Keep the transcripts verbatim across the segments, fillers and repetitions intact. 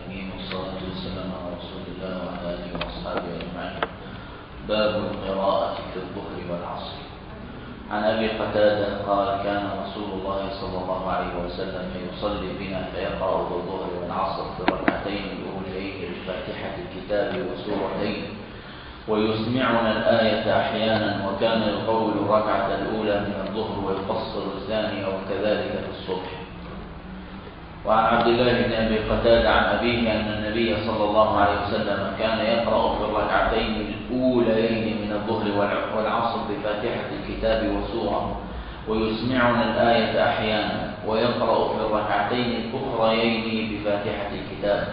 العالمين والصلاة والسلام على رسول الله وعلى آله وأصحابه أجمعين. باب القراءة في الظهر والعصر. عن أبي قتادة قال: كان رسول الله صلى الله عليه وسلم يصلي بنا فيقرأ في الظهر والعصر في الركعتين الأوليين بفاتحة الكتاب وسورتين، ويسمعنا الآية أحيانا، وكان يطول الركعة الأولى من الظهر ويقصر الثانية، وكذلك في الصبح. وعن عبد الله بن أبي قتادة عن أبيه أن النبي صلى الله عليه وسلم كان يقرأ في الركعتين الأوليين من الظهر والعصر بفاتحة الكتاب وسورة، ويسمعنا الآية أحيانا، ويقرأ في الركعتين الأخريين بفاتحة الكتاب.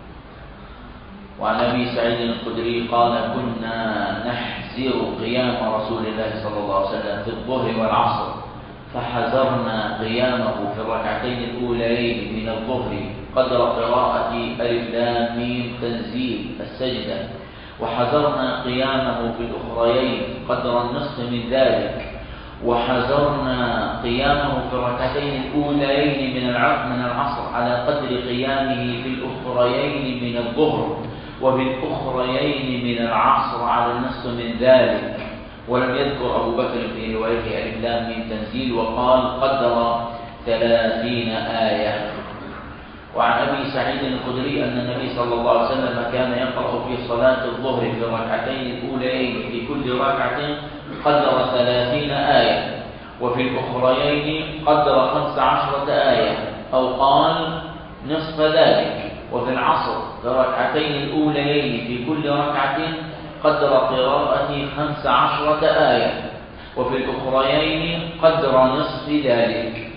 وعن أبي سعيد الخدري قال: كنا نحزر قيام رسول الله صلى الله عليه وسلم في الظهر والعصر، فحزرنا قيامه في الركعتين الأوليين من الظهر قدر قراءة ألف لام ميم تنزيل السجدة، وحزرنا قيامه في الأخريين قدر النصف من ذلك، وحزرنا قيامه في الركعتين الأوليين من العصر على قدر قيامه في الأخريين من الظهر، وفي الأخريين من العصر على النصف من ذلك. ولم يذكر أبو بكر في روايته ألف لام ميم تنزيل، وقال قدر ثلاثين آية. وعن أبي سعيد الخدري أن النبي صلى الله عليه وسلم كان يقرأ في صلاة الظهر في الركعتين الأوليين في كل ركعة قدر ثلاثين آية، وفي الأخريين قدر خمس عشرة آية، أو قال نصف ذلك. وفي العصر في الركعتين الأوليين في كل ركعة قدر قراءة خمس عشرة آية، وفي الأخريين قدر نصف ذلك.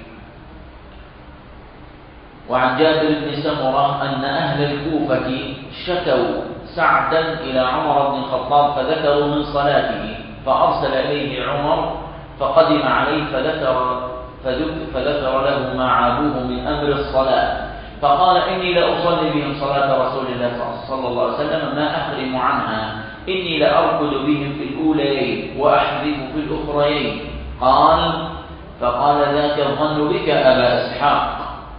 وعن جابر بن سمرة أن أهل الكوفة شكوا سعدا إلى عمر بن الخطاب فذكروا من صلاته، فأرسل إليه عمر فقدم عليه فذكر, فذكر له ما عابوه من أمر الصلاة، فقال: إني لأصلي بهم صلاة رسول الله صلى الله عليه وسلم ما أحرم عنها، إني لأركض بهم في الأوليين وأحذف في الأخريين. قال: فقال: ذاك الظن بك أبا إسحاق.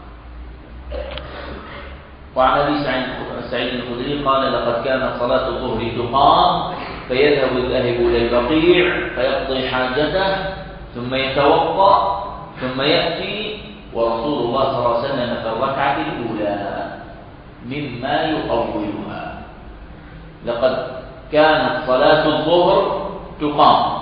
وعن أبي سعيد الخدري قال: لقد كانت صلاة الظهر تقام فيذهب الذاهب إلى البقيع فيقضي حاجته ثم يتوضأ ثم يأتي، ورسول الله صلى الله عليه وسلم في الركعة الأولى مما يطولها. لقد كانت صلاة الظهر تقام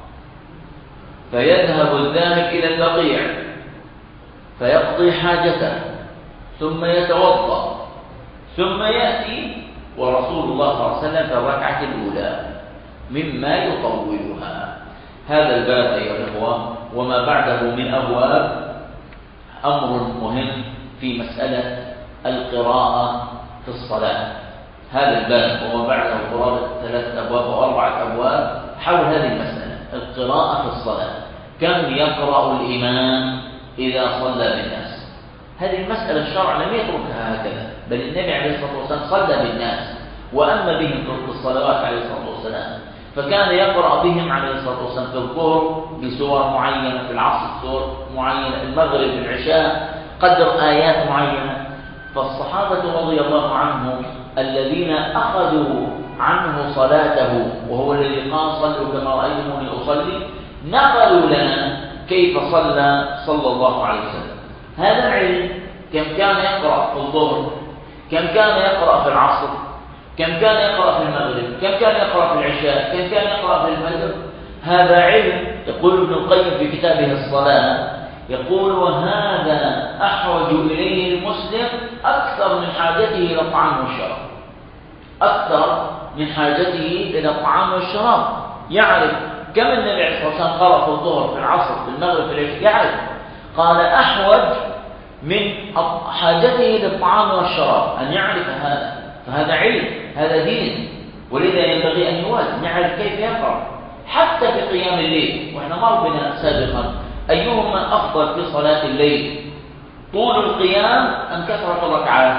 فيذهب الذاهب إلى البقيع فيقضي حاجته ثم يتوضأ ثم يأتي، ورسول الله صلى الله عليه وسلم في الركعة الأولى مما يطولها. هذا الباب أيها الأخوة وما بعده من أبواب أمر مهم في مسألة القراءة في الصلاة. هذا الباب وما بعده قرابة ثلاثة أبواب أو أربعة أبواب حول هذه المسألة، القراءة في الصلاة. كم يقرأ الإمام إذا صلى بالناس؟ هذه المسألة الشرع لم يتركها هكذا، بل النبي عليه الصلاة والسلام صلى بالناس وأما بهم في الصلوات عليه الصلاة والسلام، فكان يقرأ بهم عليه الصلاة والسلام في الظهر بسور معينة، في العصر سور معينة، المغرب العشاء قدر آيات معينة. فالصحابة رضي الله عنهم الذين أخذوا عنه صلاته وهو الذي قال: صلوا كما رأيتموني أصلي، نقلوا لنا كيف صلى صلى الله عليه وسلم. هذا العلم كم كان يقرأ في الظهر، كم كان يقرأ في العصر، كم كان يقرأ في المغرب، كم كان يقرأ في العشاء، كم كان يقرأ في الفجر. هذا علم. يقول ابن القيم في كتابه الصلاة، يقول: وهذا أحوج إليه المسلم أكثر من حاجته إلى الطعام والشراب، أكثر من حاجته إلى الطعام والشراب. يعرف كم النبي عليه الصلاة والسلام قرأ في الظهر في العصر في المغرب في العشاء، يعرف. قال: أحوج من حاجته للطعام والشراب أن يعرف هذا، فهذا علم، هذا دين، ولذا ينبغي أن يوازن، يعرف كيف يقرأ حتى في قيام الليل. وإحنا مر بنا سابقا أيهما أفضل في صلاة الليل، طول القيام أم كثرة الركعات؟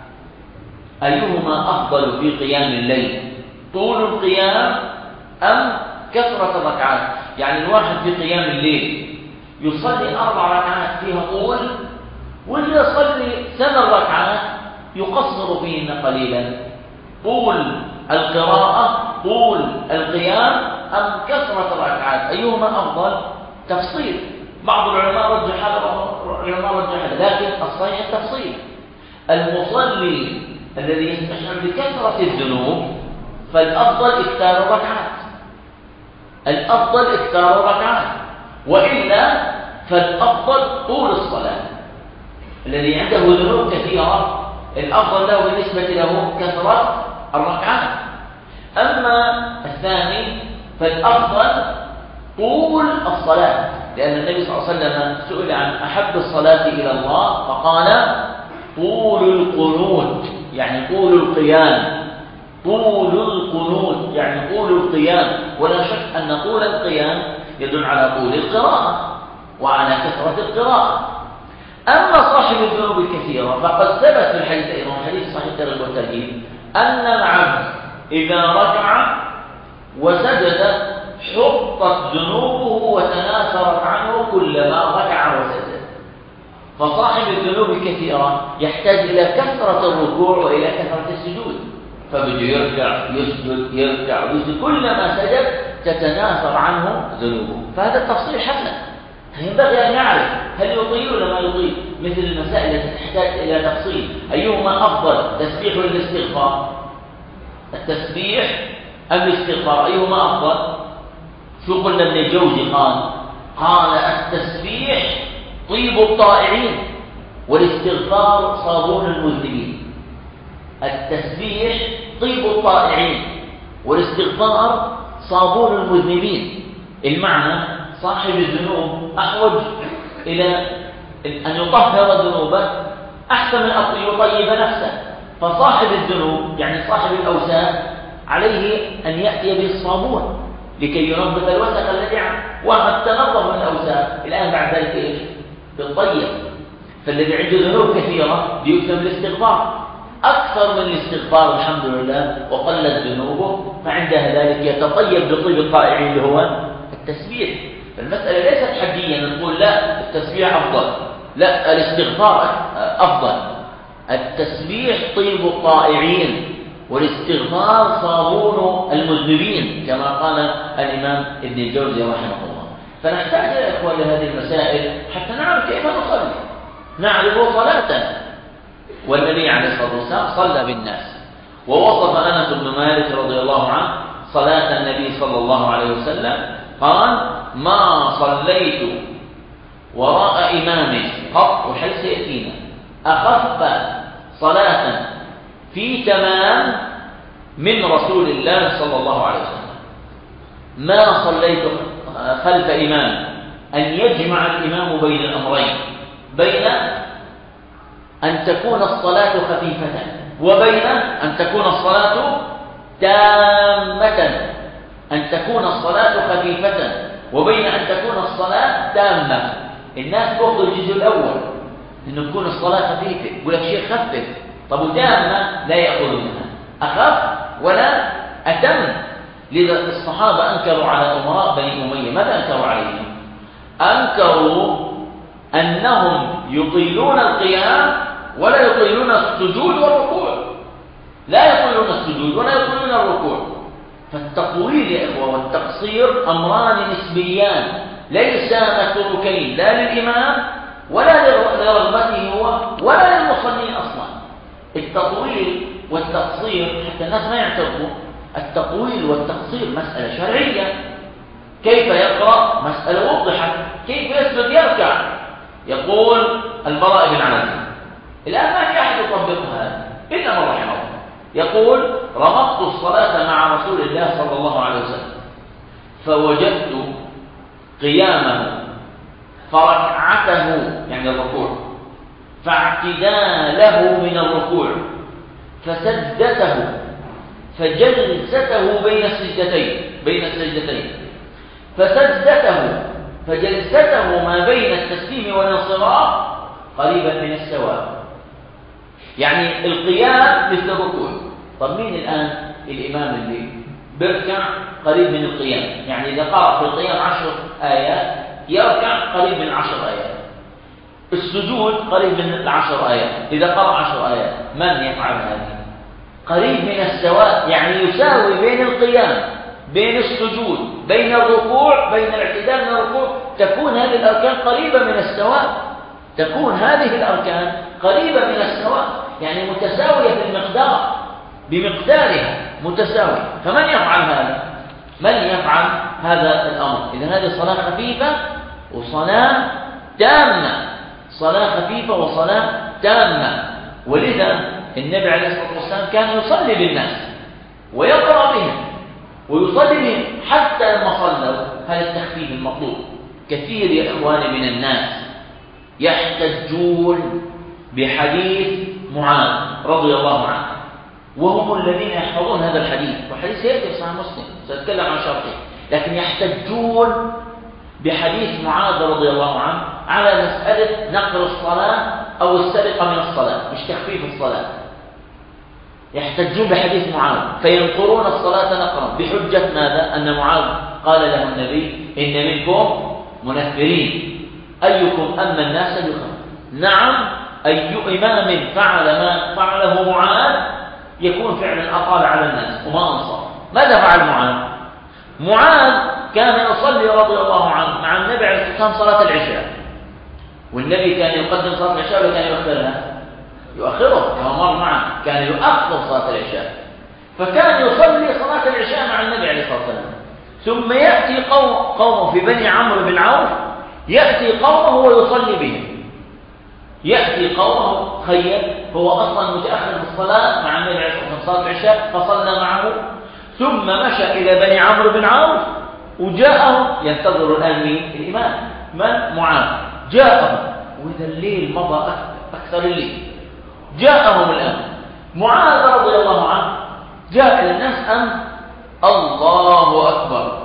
أيهما أفضل في قيام الليل، طول القيام أم كثرة الركعات؟ يعني الواحد في قيام الليل يصلي أربع ركعات فيها طول، ولا يصلي ثمان ركعات يقصر فيهن قليلا؟ طول القراءة، طول القيام، أم كثرة الركعات؟ أيهما أفضل؟ تفصيل. بعض العلماء رجح هذا، العلماء رجح هذا، لكن الصحيح التفصيل. المصلي الذي يستشعر بكثرة الذنوب فالأفضل إكثار الركعات، الأفضل إكثار الركعات، وإلا فالأفضل طول الصلاة. الذي عنده ذنوب كثيرة الأفضل له بالنسبة له كثرة الركعات. أما الثاني فالأفضل طول الصلاة، لأن النبي صلى الله عليه وسلم سئل عن أحب الصلاة إلى الله فقال طول القنوت، يعني طول القيام، طول القنوت يعني طول القيام. ولا شك أن طول القيام يدل على طول القراءة وعلى كثرة القراءة. أما صاحب الذنوب الكثيرة فقد ثبت في الحديث أيضا، حديث صحيح الترغيب والترهيب، أن العبد إذا ركع وسجد حطت ذنوبه وتناثرت عنه كلما ركع وسجد. فصاحب الذنوب الكثيرة يحتاج إلى كثرة الركوع وإلى كثرة السجود، فبده يرجع يسجد يرجع يسجد، كلما سجد تتناثر عنه ذنوبه. فهذا التفصيل حسن، ينبغي أن يعرف هل يطيل ولا ما يطيل. مثل المسائل التي تحتاج إلى تفصيل، أيهما أفضل، تسبيح ولا الاستغفار؟ التسبيح أم الاستغفار، أيهما أفضل؟ شو قلنا ابن الجوزي قال؟ قال التسبيح طيب الطائعين والاستغفار صابون المذنبين. التسبيح طيب الطائعين والاستغفار صابون المذنبين. المعنى صاحب الذنوب أحوج إلى أن يطهر ذنوبه أحسن من أن يطيب نفسه. فصاحب الذنوب يعني صاحب الأوساخ عليه أن يأتي بالصابون لكي ينظف الوسخ الذي عنه، وقد تنظف من الأوساخ الآن بعد ذلك إيش؟ بالطيب. فالذي عنده ذنوب كثيرة بيكتب الاستغفار أكثر من الاستغفار الحمد لله وقلت ذنوبه، فعندها ذلك يتطيب بطيب الطائعين اللي هو التسبيح. فالمسألة ليست حديا نقول لا التسبيح أفضل، لا الاستغفار أفضل. التسبيح طيب الطائعين والاستغفار صابون المذنبين كما قال الإمام ابن الجوزي رحمه الله. فنحتاج يا إخوان لهذه المسائل حتى نعرف كيف نصلي، نعرف صلاة. والنبي عليه الصلاة والسلام صلى بالناس، ووصف أنس بن مالك رضي الله عنه صلاة النبي صلى الله عليه وسلم قال ما صليت وراء إمام قط، وحيث سيأتينا، أخف صلاة في تمام من رسول الله صلى الله عليه وسلم. ما صليت خلف إمام أن يجمع الإمام بين الأمرين، بين أن تكون الصلاة خفيفة وبين أن تكون الصلاة تامة. أن تكون الصلاة خفيفة وبين أن تكون الصلاة تامة. الناس بياخذوا الجزء الأول إنه تكون الصلاة خفيفة، يقول لك شيء خفف، طب وتامة لا يأخذ منها، أخف ولا أتم. لذا الصحابة أنكروا على أمراء بني أمية، ماذا أنكروا عليهم؟ أنكروا أنهم يطيلون القيام ولا يطيلون السجود والركوع، لا يطيلون السجود ولا يطيلون الركوع. فالتطويل يا إخوة والتقصير أمران نسبيان، ليس متروكين لا للإمام ولا لرغبته هو ولا للمصلين أصلا. التطويل والتقصير حتى الناس ما يعترفوا، التطويل والتقصير مسألة شرعية. كيف يقرأ؟ مسألة وضحت. كيف يسجد يركع؟ يقول البراء بن عازب، الآن ما في أحد يطبقها إلا من رحمه الله، يقول ربطت الصلاة مع رسول الله صلى الله عليه وسلم فوجدت قيامه فركعته يعني الركوع، فاعتداله من الركوع، فسجدته، فجلسته بين السجدتين بين السجدتين فسجدته فجلسته ما بين التسليم والانصراف قريبا من السواء. يعني القيام مثل الركوع. طب مين الآن الإمام اللي بيركع قريب من القيام؟ يعني إذا قرأ في القيام عشر آيات يركع قريب من عشر آيات. السجود قريب من العشر آيات، إذا قرأ عشر آيات من يفعل هذه؟ قريب من السواء، يعني يساوي بين القيام، بين السجود، بين الركوع، بين الاعتدال من الركوع، تكون هذه الأركان قريبة من السواء، تكون هذه الأركان قريبة من السواء، يعني متساوية في المقدار، بمقدارها متساوي. فمن يفعل هذا؟ من يفعل هذا الأمر؟ إذن هذه صلاة خفيفة وصلاة تامة، صلاة خفيفة وصلاة تامة. ولذا النبي عليه الصلاة والسلام كان يصلي بالناس ويقرأ بهم ويصلي بهم حتى لما صلوا. هذا التخفيف المطلوب. كثير يا إخواني من الناس يحتجون بحديث معاذ رضي الله عنه، وهم الذين يحفظون هذا الحديث، والحديث سيأتي في صحيح مسلم، سأتكلم عن شرطه، لكن يحتجون بحديث معاذ رضي الله عنه على مسألة نقل الصلاة أو السرقة من الصلاة، مش تخفيف الصلاة. يحتجون بحديث معاذ فينقرون الصلاة نقرا بحجة ماذا؟ أن معاذ قال له النبي: إن منكم منفرين، أيكم أما الناس بخير. نعم، أي إمام فعل ما فعله معاذ يكون فعلا أطال على الناس وما أنصر. ماذا فعل معاذ؟ معاذ كان يصلي رضي الله عنه مع النبي عليه الصلاة والسلام صلاة العشاء، والنبي كان يقدم صلاة العشاء ولا كان يؤخرها؟ يؤخرها، كما مر معنا، كان يؤخر صلاة العشاء. فكان يصلي صلاة العشاء مع النبي عليه الصلاة والسلام، ثم يأتي قوم قومه في بني عمرو بن عوف، يأتي قومه ويصلي بهم. يأتي قومه، خير هو أصلا متأخر في الصلاة مع النبي عليه الصلاة والسلام صلاة العشاء، فصلى معه، ثم مشى إلى بني عمرو بن عوف وجاءهم ينتظر الآن مين؟ الإمام من؟ معاذ. جاءهم وإذا الليل مضى أكثر الليل، جاءهم الآن معاذ رضي الله عنه، جاء إلى الناس أن الله أكبر،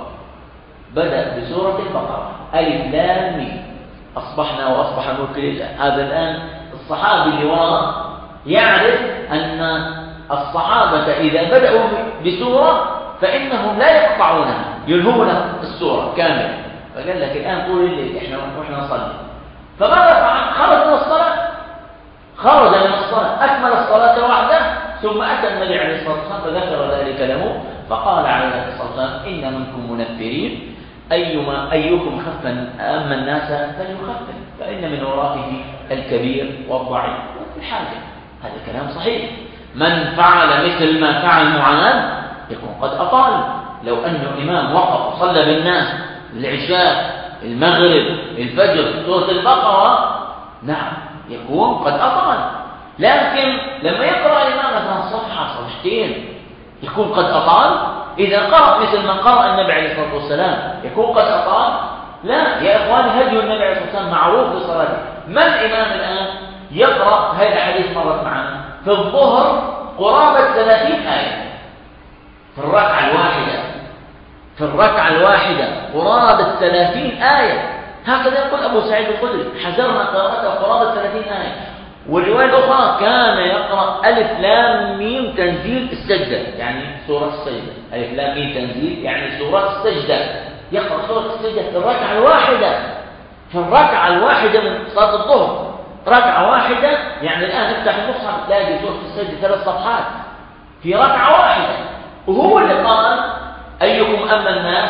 بدأ بسورة البقرة، ألف لام ميم، أصبحنا وأصبح الملك لله. هذا الآن الصحابي اللي وراء يعرف أن الصحابة إذا بدأوا بسورة فإنهم لا يقطعونها، يلهون السورة كاملة. فقال لك الآن طول الليل إحنا وإحنا نصلي. فماذا فعل؟ خرج من الصلاة، خرج من الصلاة، أكمل الصلاة وحده، ثم أتى النبي عليه الصلاة والسلام فذكر ذلك له، فقال عليه الصلاة والسلام: إن منكم منفرين، أيما أيكم خف أما الناس فليخفف، فإن من ورائه الكبير والضعيف والحاجة. هذا كلام صحيح. من فعل مثل ما فعل معاذ يكون قد أطال. لو أنه إمام وقف وصلى بالناس العشاء، المغرب، الفجر، سورة البقرة، نعم يكون قد أطال. لكن لما يقرأ الإمام مثلا صفحة صفحتين يكون قد أطال. إذا قرأ مثل ما قرأ النبي عليه الصلاة والسلام يكون قد أطال. لا يا إخواني، هدي النبي عليه الصلاة والسلام معروف في صلاته. ما الإمام الآن يقرأ؟ هذا الحديث مرت معنا في الظهر قرابة ثلاثين آية في الركعة الواحدة، في الركعة الواحدة قرابة ثلاثين آية. هكذا يقول أبو سعيد الخدري: حذرنا قراءته قرابة ثلاثين آية. والرواية الأخرى كان يقرأ ألف لام ميم تنزيل السجدة، يعني سورة السجدة. ألف لام ميم تنزيل يعني سورة السجدة، يقرأ سورة السجدة في الركعة الواحدة، في الركعة الواحدة من صلاة الظهر. ركعة واحدة يعني الآن افتح المصحف تلاقي سورة السجدة ثلاث صفحات في ركعة واحدة. وهو اللي قال: أيكم أما الناس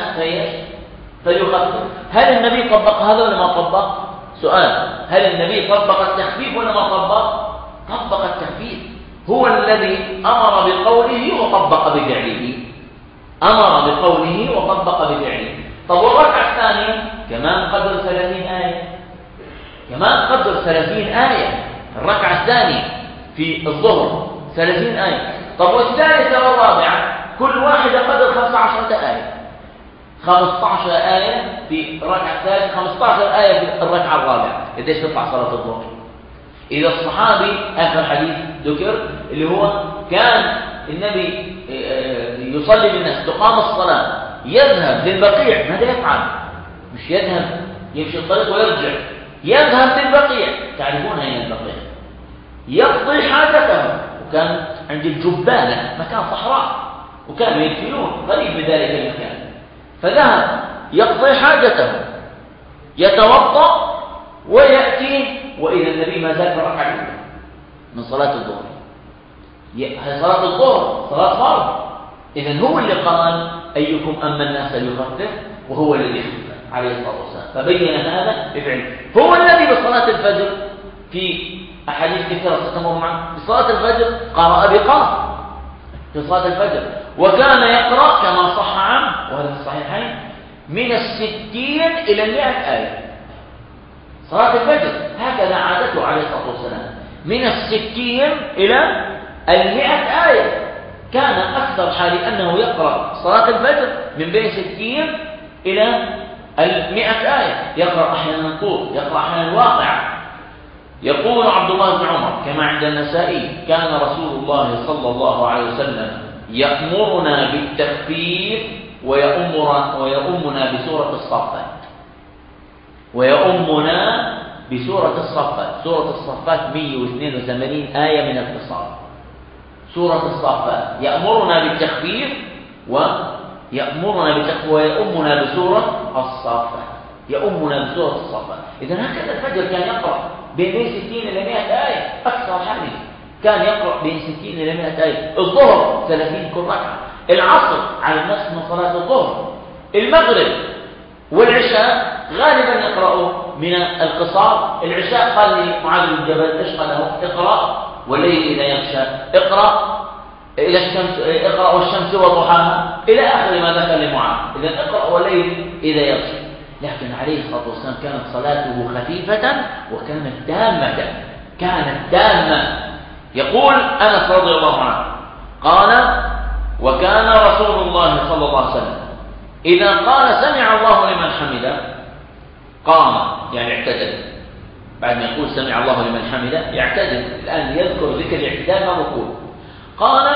فليخفف. هل النبي طبق هذا ولا ما طبق؟ سؤال: هل النبي طبق التخفيف ولا ما طبق؟ طبق التخفيف. هو الذي أمر بقوله وطبق بفعله، أمر بقوله وطبق بفعله. طب والركعة الثانية كمان قدر ثلاثين آية، كمان قدر ثلاثين آية الركعة الثانية في الظهر ثلاثين آية. طب والثالثة والرابعة كل واحدة قدر خمسة عشر آية، خمسة عشر آية في الركعة الثالثة، خمسة عشر آية في الركعة الرابعة. قديش تطلع صلاة الظهر؟ إذا الصحابي آخر حديث ذكر اللي هو كان النبي يصلي بالناس، تقام الصلاة، يذهب للبقيع. ماذا يفعل؟ مش يذهب يمشي الطريق ويرجع، يذهب للبقيع. تعرفون أين البقيع؟ يقضي حاجته. وكان عند الجبانة مكان صحراء، وكانوا يدفنون قريب من ذلك المكان. فذهب يقضي حاجته، يتوضأ ويأتي وإذا النبي ما زال في الركعة الأولى من صلاة الظهر. هي صلاة الظهر صلاة فرض، إذن هو اللي قال أيكم أما الناس ليخفف، وهو الذي خفف عليه الصلاة والسلام، فبين هذا بفعله. هو الذي بصلاة الفجر في أحاديث كثيرة ستمر معنا في صلاة الفجر قرأ بقاف في صلاة الفجر، وكان يقرأ كما صح عنه وهذا في الصحيحين من الستين إلى المئة آية. صلاة الفجر هكذا عادته عليه الصلاة والسلام، من الستين إلى المئة آية. كان أكثر حال أنه يقرأ صلاة الفجر من بين ستين إلى المئة آية، يقرأ أحيانا طول، يقرأ أحيانا واقع. يقول عبد الله بن عمر كما عند النسائي كان رسول الله صلى الله عليه وسلم يأمرنا بالتخفيف ويأمر ويؤمنا بسورة الصفات ويؤمنا بسورة الصفات. سورة الصفات مئة واثنين وثمانين آية من القصار. سورة الصفات يأمرنا بالتخفيف ويأمرنا بالتخفيف ويؤمنا بسورة الصفات، يؤمنا بسورة الصفات. إذن هكذا الفجر كان يقرأ بين ستين إلى مئة آية أكثر حاله، كان يقرأ بين ستين إلى مئة آية. الظهر ثلاثين كل ركعة، العصر على النصف من صلاة الظهر، المغرب والعشاء غالبا يقرأوا من القصار. العشاء قال لي معاذ بن جبل ايش قال له؟ اقرأ والليل إذا يغشى، اقرأ إلى الشمس، اقرأ والشمس وضحاها إلى آخر ما ذكر لمعاذ. إذا اقرأ والليل إذا يغشى. لكن عليه الصلاة والسلام كانت صلاته خفيفة وكانت دامة، كانت دامة. يقول أنس رضي الله عنه قال وكان رسول الله صلى الله عليه وسلم إذا قال سمع الله لمن حمده قام، يعني اعتدل. بعد ما يقول سمع الله لمن حمده يعتدل، الآن يذكر ذكر الاعتدال ما نقول. قال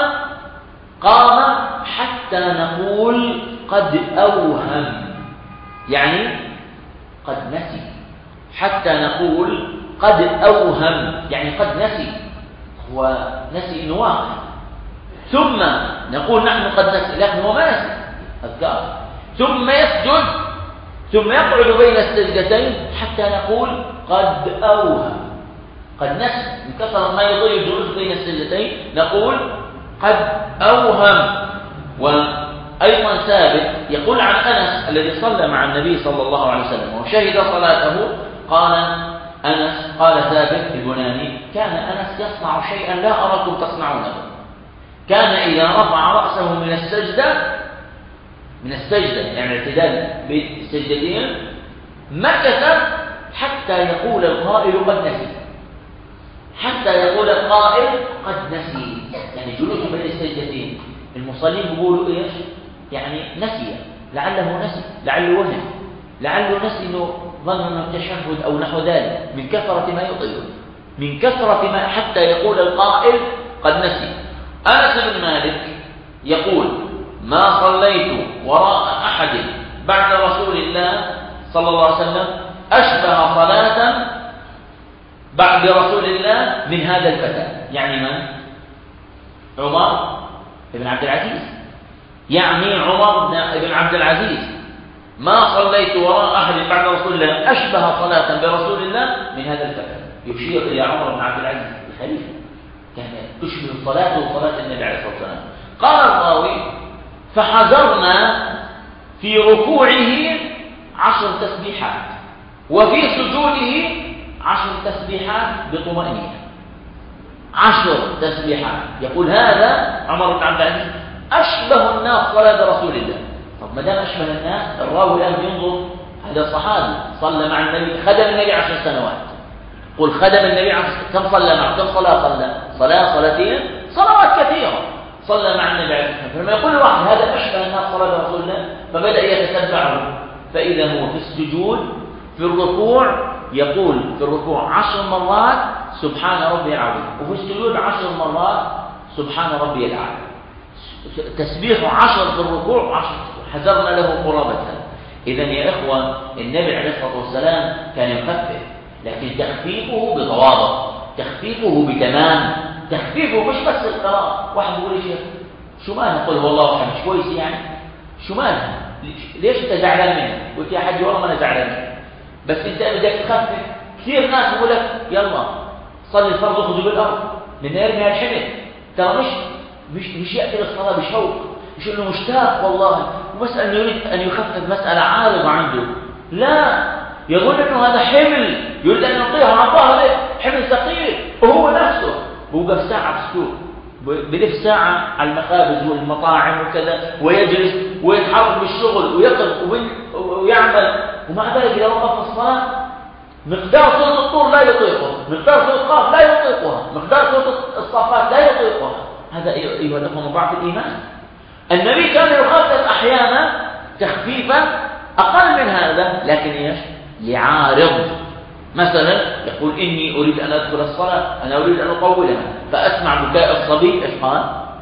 قام حتى نقول قد أوهم، يعني قد نسي، حتى نقول قد أوهم يعني قد نسي، هو نسي إنه واقع. ثم نقول نحن قد نسي لكن هو ما نسي أذكار. ثم يسجد ثم يقعد بين السجدتين حتى نقول قد أوهم، قد نسي من كثرة ما يضيع الجلوس بين السجدتين نقول قد أوهم. وأيضا ثابت يقول عن أنس الذي صلى مع النبي صلى الله عليه وسلم وشهد صلاته، قال أنس قال ثابت البناني كان أنس يصنع شيئا لا أراكم تصنعونه. كان إذا رفع رأسه من السجدة من السجدة يعني اعتدال بالسجدتين مكث حتى يقول القائل قد نسي، حتى يقول القائل قد نسي، يعني جلوس بين السجدتين. المصلين بيقولوا ايش؟ يعني نسي، لعله نسي، لعله وهم، لعله نسي انه ظن انه تشهد او نحو ذلك من كثرة ما يطيل، من كثرة ما حتى يقول القائل قد نسي. أنس بن مالك يقول ما صليت وراء أحد بعد رسول الله صلى الله عليه وسلم أشبه صلاة بعد رسول الله من هذا الفتى، يعني من؟ عمر بن عبد العزيز، يعني عمر بن عبد العزيز. ما صليت وراء أحد بعد رسول الله أشبه صلاة برسول الله من هذا الفتى، يشير إلى عمر بن عبد العزيز الخليفة، كان تشبه صلاته وصلاة النبي عليه الصلاة والسلام. قال الراوي فحذرنا في ركوعه عشر تسبيحات وفي سجوده عشر تسبيحات بطمأنينة، عشر تسبيحات. يقول هذا عمر بن عبد العزيز أشبه الناس صلاة رسول الله. طب ما دام أشبه الناس، الراوي الآن ينظر هذا صحابي صلى مع النبي، خدم النبي عشر سنوات. قل خدم النبي عشر كم صلى معه؟ كم صلاة صلى؟ صلاة صلاتين، صلوات كثيرة صلى مع النبي عليه الصلاة والسلام. فلما يقول واحد هذا أشبه الناس صلاة رسول الله فبدأ يتتبعه، فإذا هو في السجود في الركوع يقول في الركوع عشر مرات سبحان ربي العظيم، وفي السجود عشر مرات سبحان ربي الأعلى. تسبيح عشر في الركوع وعشر حذرنا له قرابتها. إذن يا إخوة النبي عليه الصلاة والسلام كان يخفف، لكن تخفيفه بضوابط، تخفيفه بتمام، تخفيفه مش بس القراءة. واحد يقول لي شيخ شو مالها؟ قل والله أحد مش كويس يعني شو مالها؟ ليش أنت زعلان منه؟ قلت يا حاج والله ما أنا زعلان منه، بس أنت بدك تخفف كثير ناس يقول لك يلا صلي الفرض وخذوا بالأرض لأن يرمي الحمل. ترى مش مش مش يأتي للصلاة بشوق، مش إنه مشتاق والله وبس أنه يريد أن يخفف مسألة عارضة عنده، لا، يقول إنه هذا حمل يريد أن يعطيه عن ظهره، حمل ثقيل، وهو نفسه بوقف ساعة بسكوت، بلف ساعة على المخابز والمطاعم وكذا، ويجلس ويتحرك بالشغل ويقف ويعمل، ومع ذلك إذا وقف الصلاة مقدار صوت الطور لا يطيقه، مقدار صوت القاف لا يطيقها، مقدار صوت الصافات لا يطيقها. هذا أيها الأخوة ضعف الإيمان. النبي كان يخفف أحيانا تخفيفا أقل من هذا، لكن إيش؟ لعارض. مثلا يقول إني أريد أن أدخل الصلاة، أنا أريد أن أطولها، فأسمع بكاء الصبي، إيش قال؟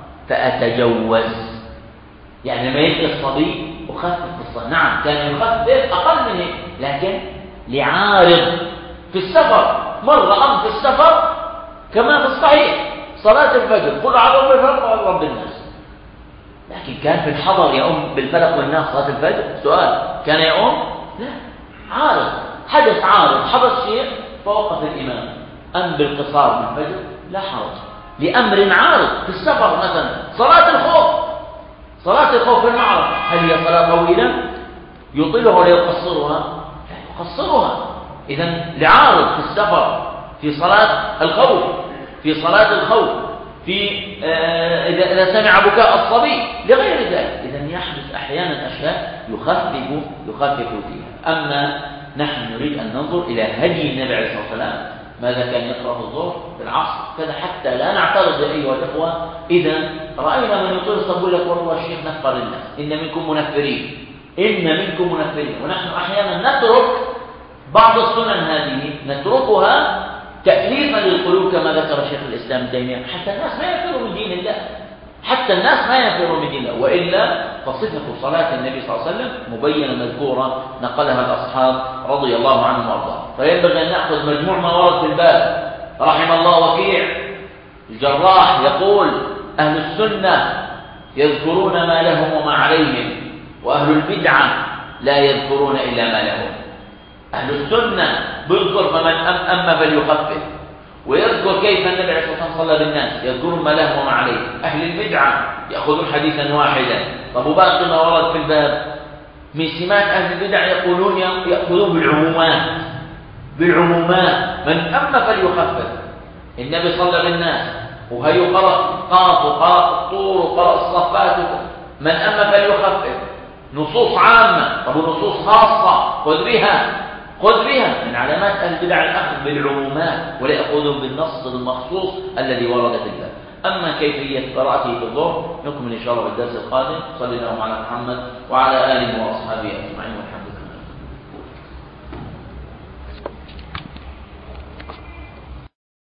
فأتجوز، يعني لما يلقي الصبي أخفف الصلاة. نعم كان يخفف أقل من هيك، لكن لعارض. في السفر مرة أم في السفر كما في الصحيح صلاة الفجر قل أعوذ بالفلق ورب الناس، لكن كان في الحضر يؤم بالفلق والناس صلاة الفجر؟ سؤال، كان يؤم؟ لا، عارض، حدث عارض، حدث شيء فوقف الإمام. أم بالقصار من الفجر لا حرج لأمر عارض. في السفر مثلا صلاة الخوف، صلاة الخوف في المعرض، هل هي صلاة طويلة يطيلها ولا يقصرها؟ لا يقصرها. إذن لعارض في السفر، في صلاة الخوف، في صلاة الخوف، في آه إذا, إذا سمع بكاء الصبي، لغير ذلك. إذن يحدث أحيانا أشياء يخفف يخفف فيها. أما نحن نريد أن ننظر إلى هدي النبي عليه الصلاة والسلام، ماذا كان يقرأ في الظهر في العصر كذا، حتى لا نعترض أيها الإخوة إذا رأينا من يطيل الصبول يقول والله الشيخ نفر الناس، إن منكم منفرين، إن منكم منفرين. ونحن أحيانا نترك بعض السنن هذه، نتركها تأليفا للقلوب كما ذكر شيخ الإسلام ابن تيمية، حتى الناس ما ينفروا من دين الله، حتى الناس ما ينفروا من دين الله. وإلا فصفة صلاة النبي صلى الله عليه وسلم مبينة مذكورة نقلها الأصحاب رضي الله عنهم وارضاهم. فينبغي أن نأخذ مجموع ما ورد في الباب. رحم الله وكيع الجراح يقول أهل السنة يذكرون ما لهم وما عليهم، وأهل البدعة لا يذكرون إلا ما لهم. أهل السنة بيذكر فمن أم أم فليخفف، ويذكر كيف النبي عليه الصلاة والسلام صلى بالناس، يذكرون ما له وما عليه. أهل البدعة يأخذون حديثا واحدا. طب وباقي ما ورد في الباب من سمات أهل البدع يقولون يأخذون بالعمومات، بالعمومات. من أم فليخفف، النبي صلى بالناس وهي قرأ قاف وقرأ الطور وقرأ الصفات، من أم فليخفف. نصوص عامة، طب ونصوص خاصة خذ بها، خذ بها. من علامات أهل البدع الأخذ بالعمومات ولا يأخذون بالنص المخصوص الذي ورد في الباب. أما كيفية قراءته في الظهر نكمل إن شاء الله بالدرس القادم. صلى الله على محمد وعلى آله وأصحابه أجمعين.